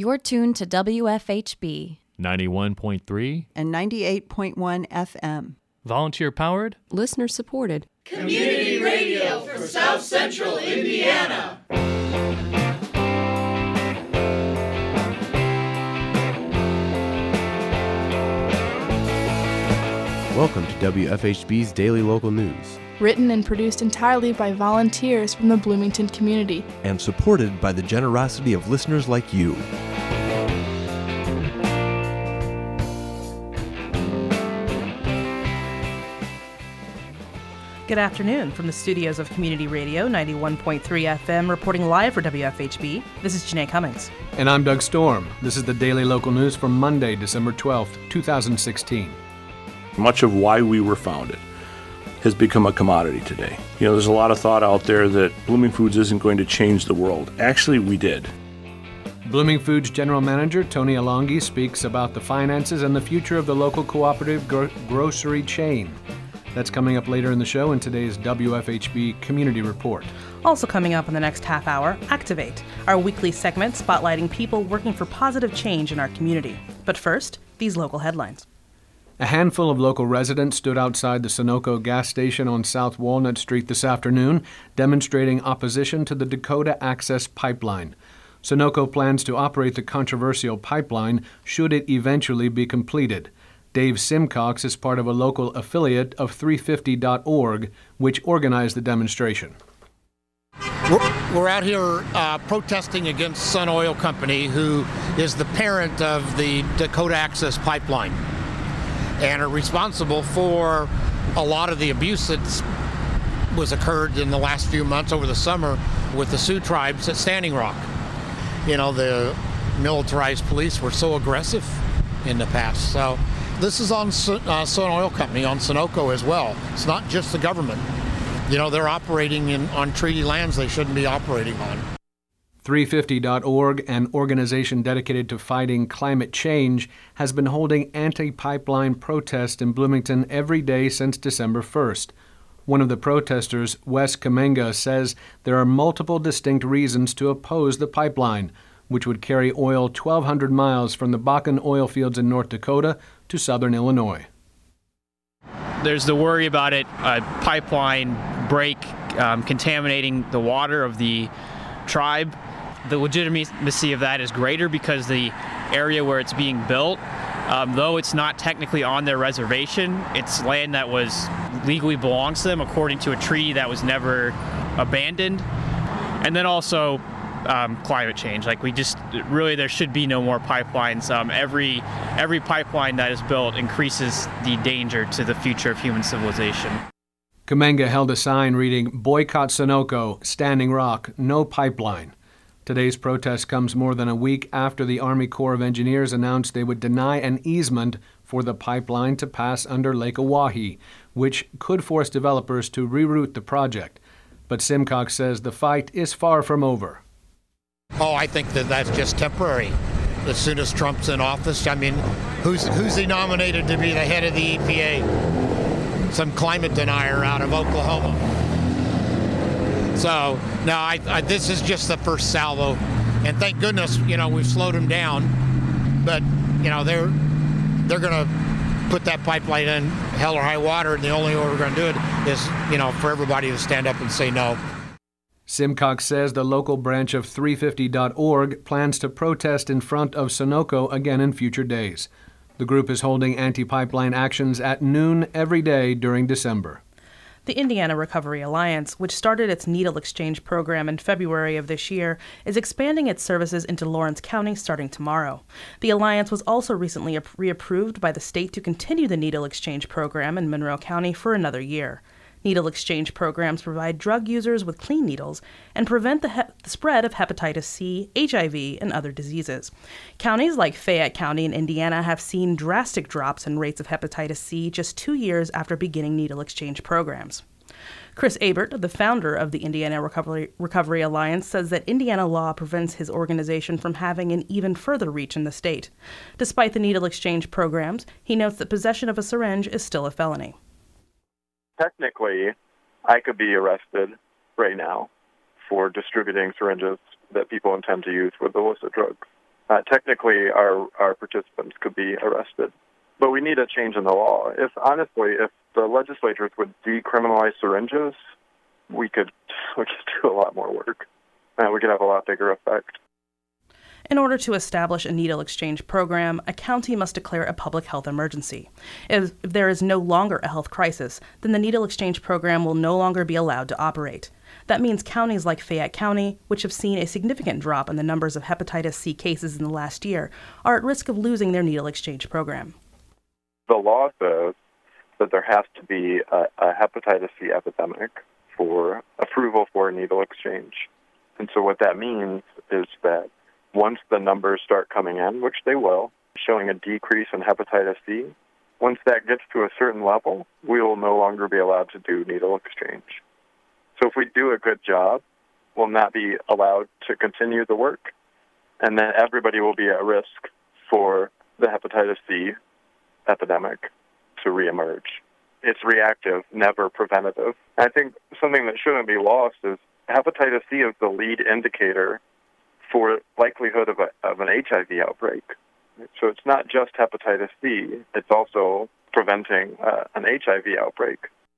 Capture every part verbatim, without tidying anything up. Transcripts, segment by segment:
You're tuned to W F H B ninety-one point three and ninety-eight point one F M. Volunteer-powered, listener-supported. Community radio for South Central Indiana. Welcome to W F H B's Daily Local News. Written and produced entirely by volunteers from the Bloomington community. And supported by the generosity of listeners like you. Good afternoon from the studios of Community Radio ninety-one point three F M, reporting live for W F H B. This is Janae Cummings. And I'm Doug Storm. This is the Daily Local News for Monday, December twelfth, twenty sixteen. Much of why we were founded has become a commodity today. You know, there's a lot of thought out there that Blooming Foods isn't going to change the world. Actually, we did. Blooming Foods General Manager Tony Alonghi speaks about the finances and the future of the local cooperative gro- grocery chain. That's coming up later in the show in today's W F H B Community Report. Also coming up in the next half hour, Activate, our weekly segment spotlighting people working for positive change in our community. But first, these local headlines. A handful of local residents stood outside the Sunoco gas station on South Walnut Street this afternoon, demonstrating opposition to the Dakota Access Pipeline. Sunoco plans to operate the controversial pipeline should it eventually be completed. Dave Simcox is part of a local affiliate of three fifty dot org, which organized the demonstration. We're, we're out here uh, protesting against Sun Oil Company, who is the parent of the Dakota Access Pipeline, and are responsible for a lot of the abuse that was occurred in the last few months over the summer with the Sioux tribes at Standing Rock. You know, the militarized police were so aggressive in the past. So this is on uh, Sun Oil Company, on Sunoco as well. It's not just the government. You know, they're operating in, on treaty lands they shouldn't be operating on. three fifty dot org, an organization dedicated to fighting climate change, has been holding anti-pipeline protests in Bloomington every day since December first. One of the protesters, Wes Kamenga, says there are multiple distinct reasons to oppose the pipeline, which would carry oil twelve hundred miles from the Bakken oil fields in North Dakota to southern Illinois. There's the worry about it, a pipeline break um, contaminating the water of the tribe. The legitimacy of that is greater because the area where it's being built, um, though it's not technically on their reservation, it's land that was legally belongs to them according to a treaty that was never abandoned. And then also um, climate change. Like we just really, there should be no more pipelines. Um, every every pipeline that is built increases the danger to the future of human civilization. Kamenga held a sign reading, "Boycott Sunoco, Standing Rock, no pipeline." Today's protest comes more than a week after the Army Corps of Engineers announced they would deny an easement for the pipeline to pass under Lake Oahe, which could force developers to reroute the project. But Simcox says the fight is far from over. Oh, I think that that's just temporary. As soon as Trump's in office, I mean, who's who's he nominated to be the head of the E P A? Some climate denier out of Oklahoma. So, no, I, I, this is just the first salvo. And thank goodness, you know, we've slowed them down. But, you know, they're they're going to put that pipeline in hell or high water, and the only way we're going to do it is, you know, for everybody to stand up and say no. Simcox says the local branch of three fifty dot org plans to protest in front of Sunoco again in future days. The group is holding anti-pipeline actions at noon every day during December. The Indiana Recovery Alliance, which started its needle exchange program in February of this year, is expanding its services into Lawrence County starting tomorrow. The alliance was also recently reapproved by the state to continue the needle exchange program in Monroe County for another year. Needle exchange programs provide drug users with clean needles and prevent the, he- the spread of hepatitis C, H I V, and other diseases. Counties like Fayette County in Indiana have seen drastic drops in rates of hepatitis C just two years after beginning needle exchange programs. Chris Abert, the founder of the Indiana Recovery, Recovery Alliance, says that Indiana law prevents his organization from having an even further reach in the state. Despite the needle exchange programs, he notes that possession of a syringe is still a felony. Technically, I could be arrested right now for distributing syringes that people intend to use with illicit drugs. uh, technically our, our participants could be arrested. But we need a change in the law. If honestly, if the legislatures would decriminalize syringes, we could we could do a lot more work, and we could have a lot bigger effect. In order to establish a needle exchange program, a county must declare a public health emergency. If, if there is no longer a health crisis, then the needle exchange program will no longer be allowed to operate. That means counties like Fayette County, which have seen a significant drop in the numbers of hepatitis C cases in the last year, are at risk of losing their needle exchange program. The law says that there has to be a, a hepatitis C epidemic for approval for a needle exchange. And so what that means is that once the numbers start coming in, which they will, showing a decrease in hepatitis C, once that gets to a certain level, we will no longer be allowed to do needle exchange. So if we do a good job, we'll not be allowed to continue the work, and then everybody will be at risk for the hepatitis C epidemic to reemerge. It's reactive, never preventative. I think something that shouldn't be lost is hepatitis C is the lead indicator for likelihood of, a, of an H I V outbreak. So it's not just hepatitis C, it's also preventing uh, an H I V outbreak.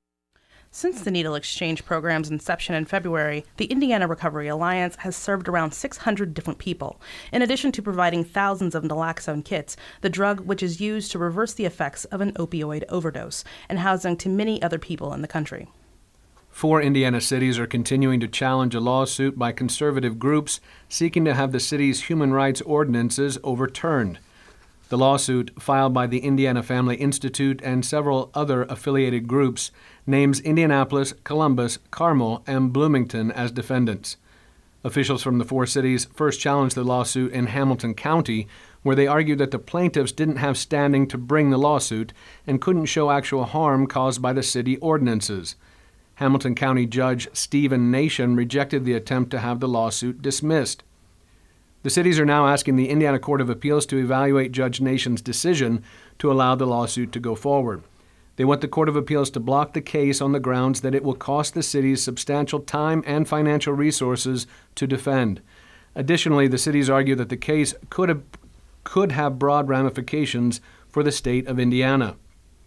Since the needle exchange program's inception in February, the Indiana Recovery Alliance has served around six hundred different people, in addition to providing thousands of naloxone kits, the drug which is used to reverse the effects of an opioid overdose, and housing to many other people in the country. Four Indiana cities are continuing to challenge a lawsuit by conservative groups seeking to have the city's human rights ordinances overturned. The lawsuit, filed by the Indiana Family Institute and several other affiliated groups, names Indianapolis, Columbus, Carmel, and Bloomington as defendants. Officials from the four cities first challenged the lawsuit in Hamilton County, where they argued that the plaintiffs didn't have standing to bring the lawsuit and couldn't show actual harm caused by the city ordinances. Hamilton County Judge Stephen Nation rejected the attempt to have the lawsuit dismissed. The cities are now asking the Indiana Court of Appeals to evaluate Judge Nation's decision to allow the lawsuit to go forward. They want the Court of Appeals to block the case on the grounds that it will cost the cities substantial time and financial resources to defend. Additionally, the cities argue that the case could have, could have broad ramifications for the state of Indiana.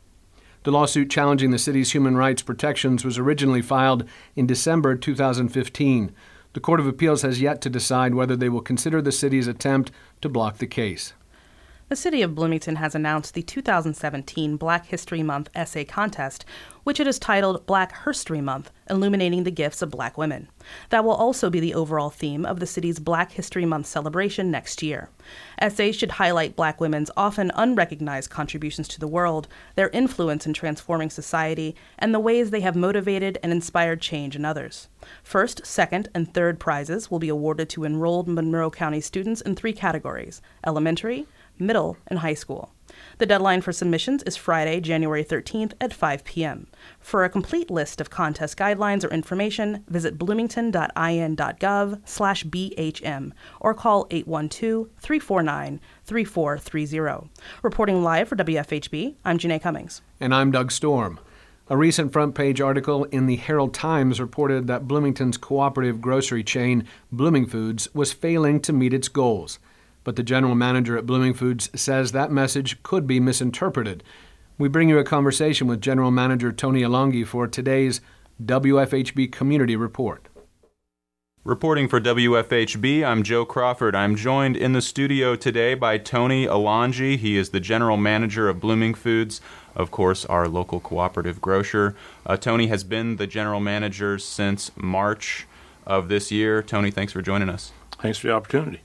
The lawsuit challenging the city's human rights protections was originally filed in December two thousand fifteen. The Court of Appeals has yet to decide whether they will consider the city's attempt to block the case. The City of Bloomington has announced the two thousand seventeen Black History Month essay contest, which it has titled Black Herstory Month, Illuminating the Gifts of Black Women. That will also be the overall theme of the city's Black History Month celebration next year. Essays should highlight Black women's often unrecognized contributions to the world, their influence in transforming society, and the ways they have motivated and inspired change in others. First, second, and third prizes will be awarded to enrolled Monroe County students in three categories: elementary, middle, and high school. The deadline for submissions is Friday, January thirteenth at five p.m. For a complete list of contest guidelines or information, visit bloomington.in.gov slash BHM or call eight one two, three four nine, three four three zero. Reporting live for W F H B, I'm Janae Cummings. And I'm Doug Storm. A recent front-page article in the Herald Times reported that Bloomington's cooperative grocery chain, Blooming Foods, was failing to meet its goals. But the general manager at Blooming Foods says that message could be misinterpreted. We bring you a conversation with General Manager Tony Alongi for today's W F H B Community Report. Reporting for W F H B, I'm Joe Crawford. I'm joined in the studio today by Tony Alongi. He is the General Manager of Blooming Foods, of course, our local cooperative grocer. Uh, Tony has been the General Manager since March of this year. Tony, thanks for joining us. Thanks for the opportunity.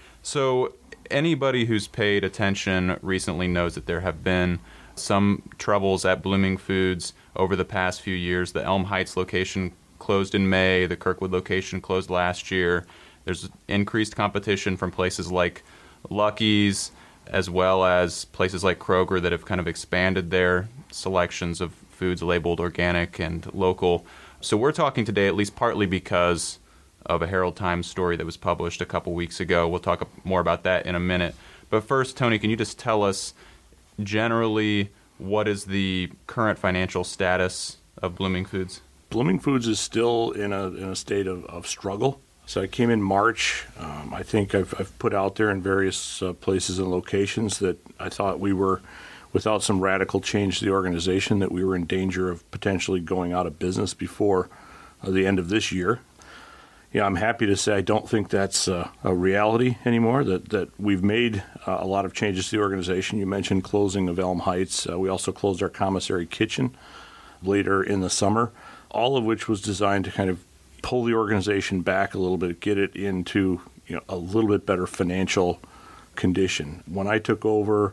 So anybody who's paid attention recently knows that there have been some troubles at Blooming Foods over the past few years. The Elm Heights location closed in May. The Kirkwood location closed last year. There's increased competition from places like Lucky's, as well as places like Kroger that have kind of expanded their selections of foods labeled organic and local. So we're talking today at least partly because of a Herald Times story that was published a couple weeks ago. We'll talk more about that in a minute. But first, Tony, can you just tell us generally what is the current financial status of Blooming Foods? Blooming Foods is still in a in a state of, of struggle. So I came in March. Um, I think I've, I've put out there in various uh, places and locations that I thought we were, without some radical change to the organization, that we were in danger of potentially going out of business before uh, the end of this year. Yeah, I'm happy to say I don't think that's uh, a reality anymore, that, that we've made uh, a lot of changes to the organization. You mentioned closing of Elm Heights. Uh, we also closed our commissary kitchen later in the summer, all of which was designed to kind of pull the organization back a little bit, get it into, you know, a little bit better financial condition. When I took over,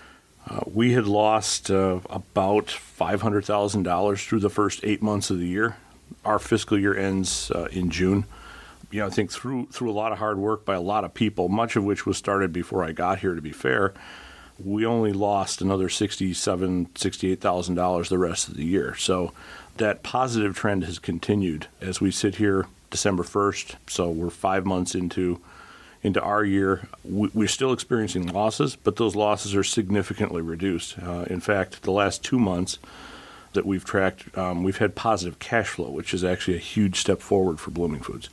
uh, we had lost uh, about five hundred thousand dollars through the first eight months of the year. Our fiscal year ends uh, in June. You know, I think through through a lot of hard work by a lot of people, much of which was started before I got here, to be fair, we only lost another sixty-seven thousand dollars, sixty-eight thousand dollars the rest of the year. So that positive trend has continued as we sit here December first. So we're five months into into our year. We, we're still experiencing losses, but those losses are significantly reduced. Uh, in fact, the last two months that we've tracked, um, we've had positive cash flow, which is actually a huge step forward for Blooming Foods.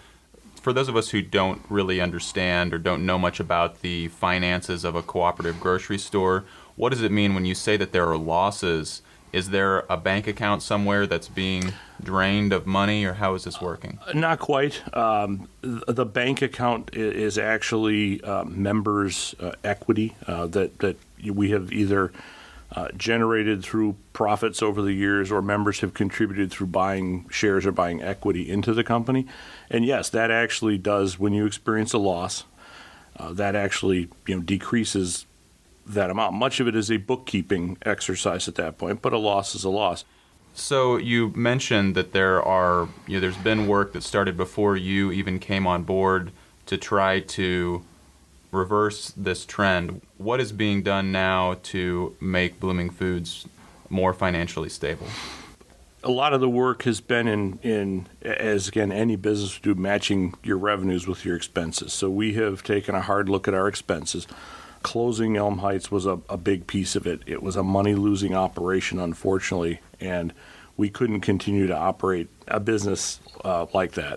For those of us who don't really understand or don't know much about the finances of a cooperative grocery store, what does it mean when you say that there are losses? Is there a bank account somewhere that's being drained of money, or how is this working? Uh, not quite. Um, the bank account is actually uh, members' uh, equity uh, that, that we have either Uh, generated through profits over the years, or members have contributed through buying shares or buying equity into the company. And yes, that actually does, when you experience a loss, uh, that actually, you know, decreases that amount. Much of it is a bookkeeping exercise at that point, but a loss is a loss. So you mentioned that there are, you know, there's been work that started before you even came on board to try to reverse this trend. What is being done now to make Blooming Foods more financially stable? A lot of the work has been in, in as again, any business would do, matching your revenues with your expenses. So we have taken a hard look at our expenses. Closing Elm Heights was a, a big piece of it. It was a money-losing operation, unfortunately, and we couldn't continue to operate a business uh, like that.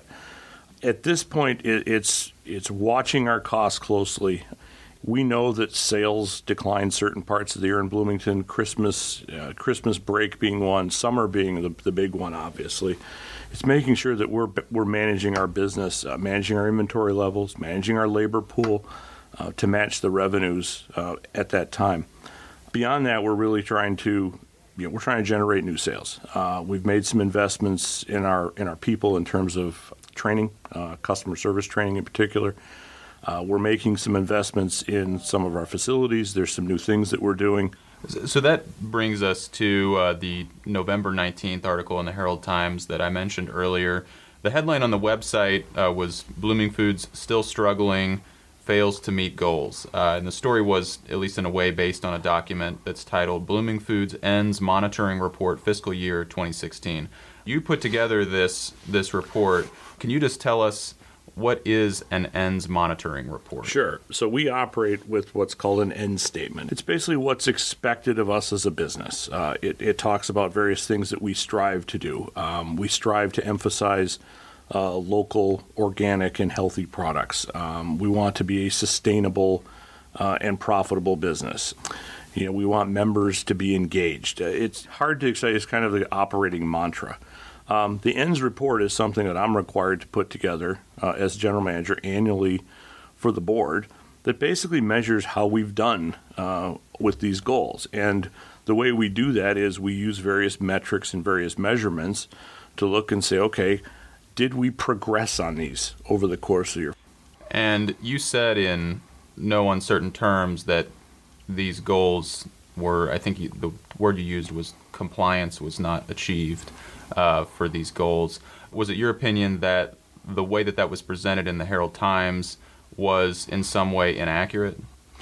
At this point, it, it's it's watching our costs closely. We know that sales decline certain parts of the year in Bloomington, Christmas uh, Christmas break being one, summer being the, the big one, obviously. It's making sure that we're we're managing our business, uh, managing our inventory levels, managing our labor pool uh, to match the revenues uh, at that time. Beyond that, we're really trying to You know, we're trying to generate new sales. Uh, we've made some investments in our in our people in terms of training, uh, customer service training in particular. Uh, we're making some investments in some of our facilities. There's some new things that we're doing. So that brings us to uh, the November nineteenth article in the Herald Times that I mentioned earlier. The headline on the website uh, was Blooming Foods Still Struggling, Fails to Meet Goals. Uh, and the story was, at least in a way, based on a document that's titled Blooming Foods Ends Monitoring Report Fiscal Year twenty sixteen. You put together this this report. Can you just tell us what is an ends monitoring report? Sure. So we operate with what's called an end statement. It's basically what's expected of us as a business. Uh, it, it talks about various things that we strive to do. Um, we strive to emphasize Uh, local, organic, and healthy products. Um, we want to be a sustainable uh, and profitable business. You know, we want members to be engaged. Uh, it's hard to say. It's kind of the operating mantra. Um, the ends report is something that I'm required to put together uh, as general manager annually for the board that basically measures how we've done uh, with these goals. And the way we do that is we use various metrics and various measurements to look and say, okay, did we progress on these over the course of the year? And you said in no uncertain terms that these goals were, I think you, the word you used was compliance was not achieved uh, for these goals. Was it your opinion that the way that that was presented in the Herald Times was in some way inaccurate?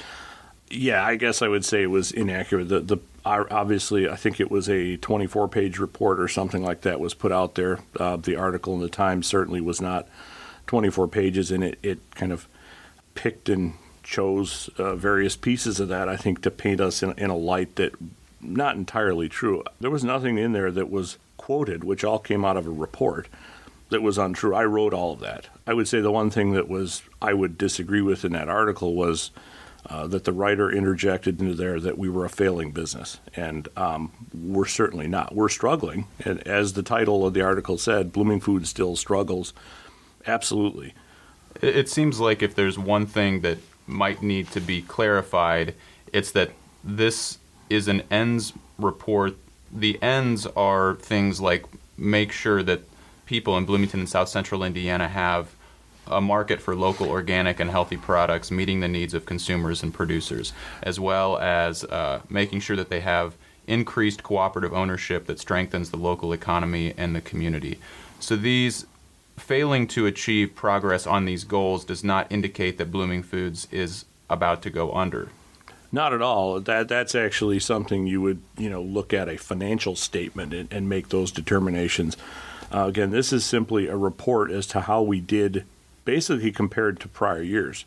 Yeah, I guess I would say it was inaccurate. The, the obviously, I think it was a twenty-four page report or something like that was put out there. Uh, the article in the Times certainly was not twenty-four pages, and it, it kind of picked and chose uh, various pieces of that, I think, to paint us in, in a light that not entirely true. There was nothing in there that was quoted, which all came out of a report. that was untrue. I wrote all of that. I would say the one thing that was I would disagree with in that article was uh, that the writer interjected into there that we were a failing business, and um, we're certainly not. We're struggling, and as the title of the article said, Blooming Foods still struggles. Absolutely. It, it seems like if there's one thing that might need to be clarified, it's that this is an ends report. The ends are things like make sure that people in Bloomington and South Central Indiana have a market for local, organic, and healthy products meeting the needs of consumers and producers, as well as uh, making sure that they have increased cooperative ownership that strengthens the local economy and the community. So these failing to achieve progress on these goals does not indicate that Blooming Foods is about to go under. Not at all. That that's actually something you would, you know, look at a financial statement and, and make those determinations. Uh, again, this is simply a report as to how we did, basically compared to prior years.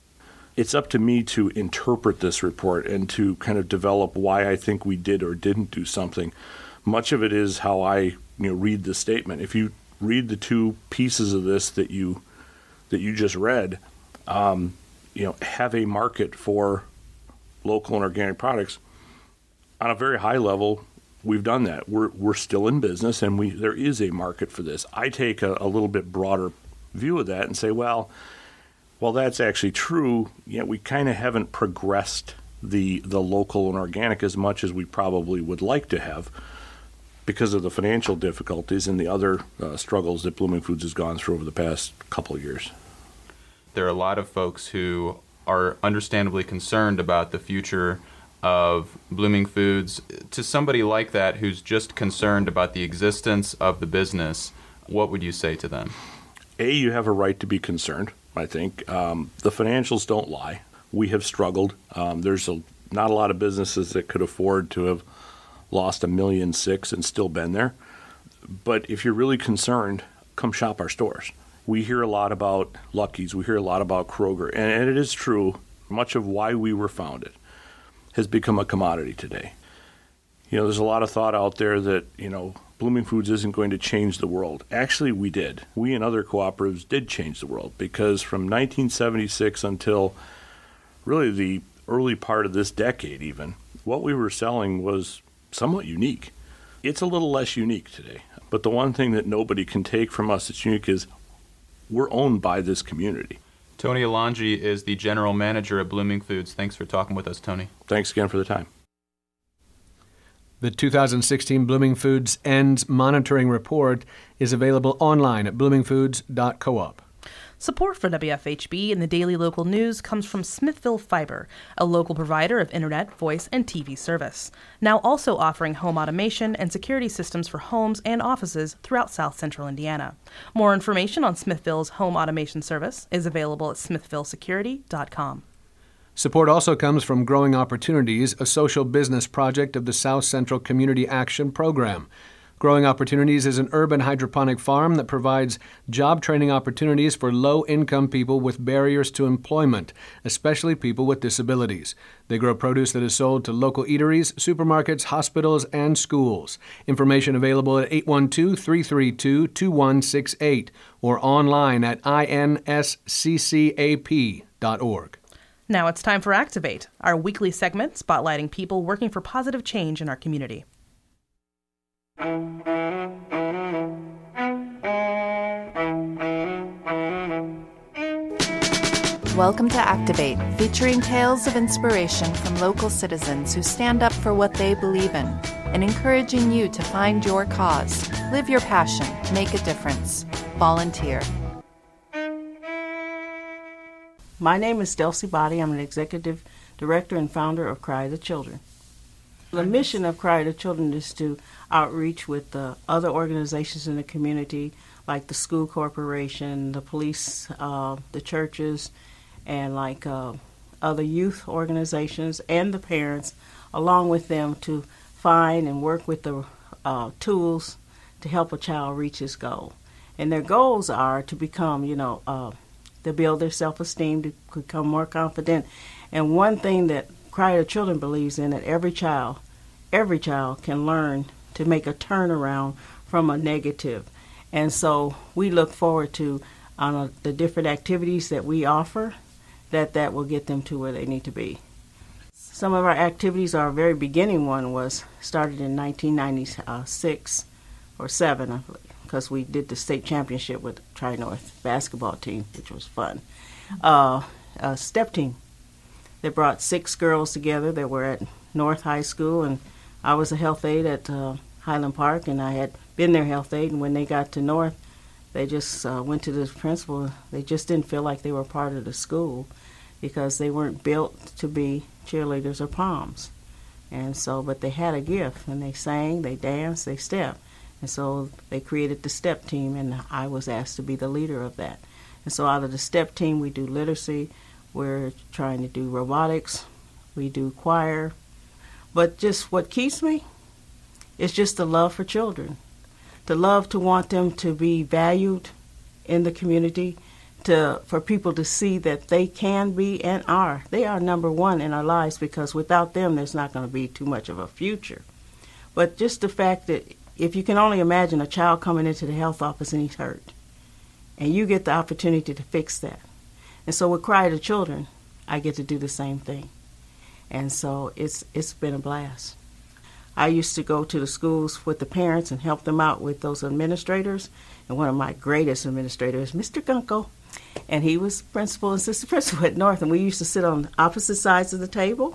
It's up to me to interpret this report and to kind of develop why I think we did or didn't do something. Much of it is how I, you know, read the statement. If you read the two pieces of this that you that you just read, um, you know, have a market for local and organic products on a very high level. We've done that. We're we're still in business, and we there is a market for this. I take a, a little bit broader view of that and say, well, while that's actually true, yeah, we kind of haven't progressed the the local and organic as much as we probably would like to have because of the financial difficulties and the other uh, struggles that Blooming Foods has gone through over the past couple of years. There are a lot of folks who are understandably concerned about the future of Blooming Foods. To somebody like that who's just concerned about the existence of the business, what would you say to them? A, you have a right to be concerned, I think. Um, the financials don't lie. We have struggled. Um, there's a, not a lot of businesses that could afford to have lost a million six and still been there. But if you're really concerned, come shop our stores. We hear a lot about Lucky's. We hear a lot about Kroger. And, and it is true, much of why we were founded has become a commodity today. You know, there's a lot of thought out there that, you know, Blooming Foods isn't going to change the world. Actually, we did. We and other cooperatives did change the world, because from nineteen seventy-six until really the early part of this decade even, what we were selling was somewhat unique. It's a little less unique today. But the one thing that nobody can take from us that's unique is we're owned by this community. Tony Alongi is the general manager at Blooming Foods. Thanks for talking with us, Tony. Thanks again for the time. The two thousand sixteen Blooming Foods Ends Monitoring Report is available online at blooming foods dot coop. Support for W F H B and the Daily Local News comes from Smithville Fiber, a local provider of internet, voice, and T V service, now also offering home automation and security systems for homes and offices throughout South Central Indiana. More information on Smithville's home automation service is available at smithville security dot com. Support also comes from Growing Opportunities, a social business project of the South Central Community Action Program. Growing Opportunities is an urban hydroponic farm that provides job training opportunities for low-income people with barriers to employment, especially people with disabilities. They grow produce that is sold to local eateries, supermarkets, hospitals, and schools. Information available at eight one two, three three two, two one six eight or online at I N S C C A P dot org. Now it's time for Activate, our weekly segment spotlighting people working for positive change in our community. Welcome to Activate, featuring tales of inspiration from local citizens who stand up for what they believe in and encouraging you to find your cause, live your passion, make a difference. Volunteer. My name is Delcy Body. I'm an executive director and founder of Cry the Children. The mission of Cry the Children is to outreach with uh, other organizations in the community, like the school corporation, the police, uh, the churches, and like uh, other youth organizations and the parents, along with them to find and work with the uh, tools to help a child reach his goal. And their goals are to become, you know, uh, to build their self-esteem, to become more confident. And one thing that Cry the Children believes in, that every child, every child can learn to make a turnaround from a negative. And so we look forward to, on uh, the different activities that we offer, that that will get them to where they need to be. Some of our activities, our very beginning one was started in nineteen ninety-six or seven, I believe, because we did the state championship with the Tri-North basketball team, which was fun. Uh, a step team that brought six girls together that were at North High School, and I was a health aide at uh, Highland Park, and I had been their health aide, and when they got to North, they just uh, went to the principal. They just didn't feel like they were part of the school because they weren't built to be cheerleaders or poms. And so, but they had a gift, and they sang, they danced, they stepped. And so they created the step team, and I was asked to be the leader of that. And so out of the step team, we do literacy, we're trying to do robotics, we do choir. But just what keeps me is just the love for children, the love to want them to be valued in the community, to for people to see that they can be and are. They are number one in our lives, because without them, there's not going to be too much of a future. But just the fact that if you can only imagine a child coming into the health office and he's hurt, and you get the opportunity to fix that. And so with Cry the Children, I get to do the same thing. And so it's it's been a blast. I used to go to the schools with the parents and help them out with those administrators. And one of my greatest administrators, Mister Gunko, and he was principal and assistant principal at North, and we used to sit on opposite sides of the table.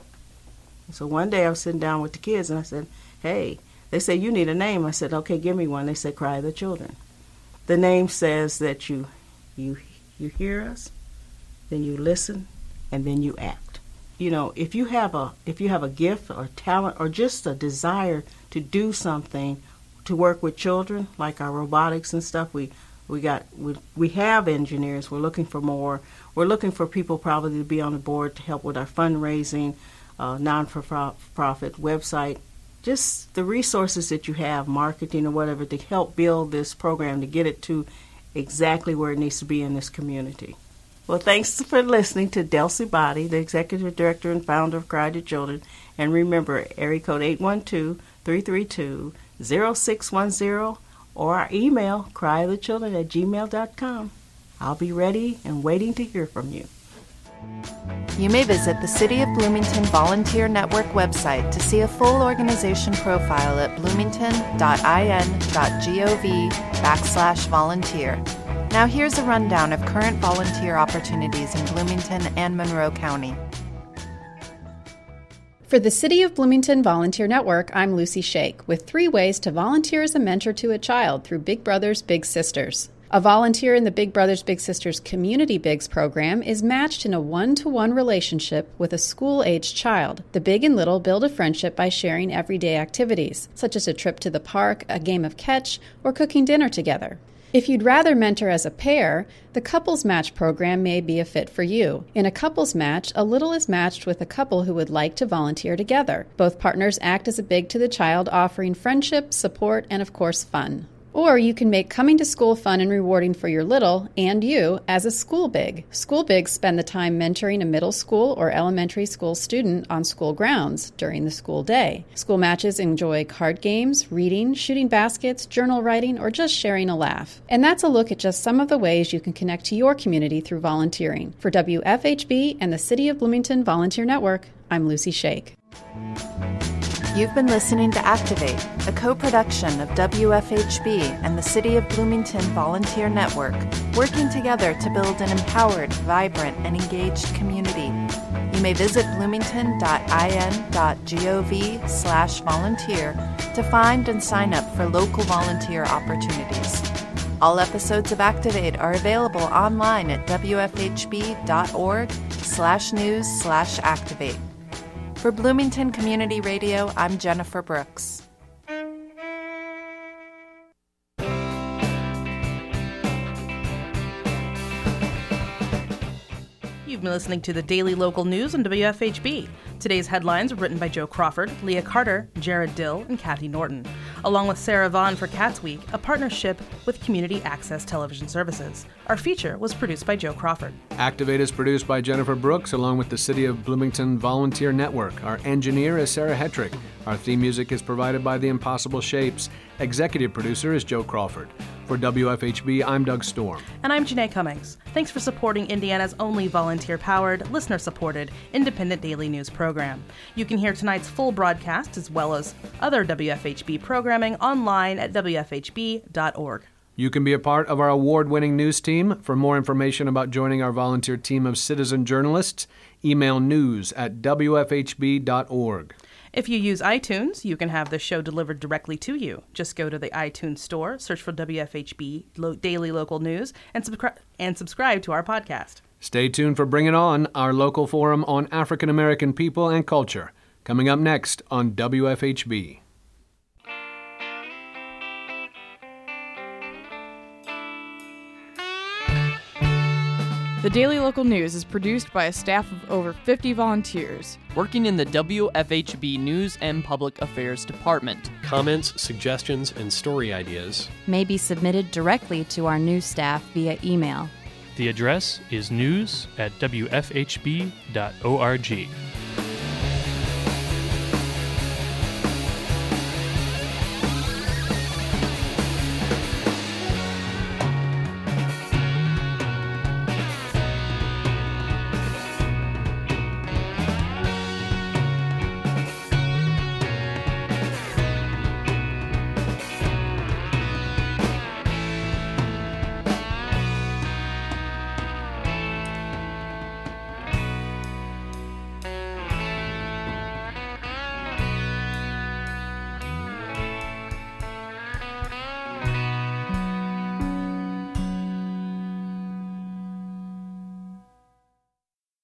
So one day I was sitting down with the kids, and I said, hey, they said, you need a name. I said, okay, give me one. They said, Cry the Children. The name says that you, you, you hear us, then you listen, and then you act. You know, if you have a if you have a gift or talent or just a desire to do something to work with children, like our robotics and stuff, we we got we we have engineers. We're looking for more. We're looking for people probably to be on the board to help with our fundraising, uh, non-for-profit website, just the resources that you have, marketing or whatever, to help build this program to get it to exactly where it needs to be in this community. Well, thanks for listening to Delcy Body, the Executive Director and Founder of Cry the Children. And remember, area code eight one two, three three two, zero six one zero or our email, cry the children at gmail dot com. I'll be ready and waiting to hear from you. You may visit the City of Bloomington Volunteer Network website to see a full organization profile at bloomington dot I N dot gov backslash volunteer. Now here's a rundown of current volunteer opportunities in Bloomington and Monroe County. For the City of Bloomington Volunteer Network, I'm Lucy Shake, with three ways to volunteer as a mentor to a child through Big Brothers Big Sisters. A volunteer in the Big Brothers Big Sisters Community Bigs program is matched in a one-to-one relationship with a school-aged child. The big and little build a friendship by sharing everyday activities, such as a trip to the park, a game of catch, or cooking dinner together. If you'd rather mentor as a pair, the Couples Match program may be a fit for you. In a couples match, a little is matched with a couple who would like to volunteer together. Both partners act as a big to the child, offering friendship, support, and of course fun. Or you can make coming to school fun and rewarding for your little and you as a school big. School bigs spend the time mentoring a middle school or elementary school student on school grounds during the school day. School matches enjoy card games, reading, shooting baskets, journal writing, or just sharing a laugh. And that's a look at just some of the ways you can connect to your community through volunteering. For W F H B and the City of Bloomington Volunteer Network, I'm Lucy Shake. You've been listening to Activate, a co-production of W F H B and the City of Bloomington Volunteer Network, working together to build an empowered, vibrant, and engaged community. You may visit bloomington dot I N dot gov slash volunteer to find and sign up for local volunteer opportunities. All episodes of Activate are available online at W F H B dot org slash news slash activate. For Bloomington Community Radio, I'm Jennifer Brooks. You've been listening to the Daily Local News on W F H B. Today's headlines were written by Joe Crawford, Leah Carter, Jared Dill, and Kathy Norton, along with Sarah Vaughn for Cats Week, a partnership with Community Access Television Services. Our feature was produced by Joe Crawford. Activate is produced by Jennifer Brooks, along with the City of Bloomington Volunteer Network. Our engineer is Sarah Hetrick. Our theme music is provided by The Impossible Shapes. Executive producer is Joe Crawford. For W F H B, I'm Doug Storm. And I'm Janae Cummings. Thanks for supporting Indiana's only volunteer-powered, listener-supported, independent daily news program. You can hear tonight's full broadcast as well as other W F H B programming online at W F H B dot org. You can be a part of our award-winning news team. For more information about joining our volunteer team of citizen journalists, email news at W F H B dot org. If you use iTunes, you can have the show delivered directly to you. Just go to the iTunes store, search for W F H B Lo- Daily Local News, and, subscri- and subscribe to our podcast. Stay tuned for Bring It On, our local forum on African American people and culture. Coming up next on W F H B. The Daily Local News is produced by a staff of over fifty volunteers working in the W F H B News and Public Affairs Department. Comments, suggestions, and story ideas may be submitted directly to our news staff via email. The address is news at W F H B dot org.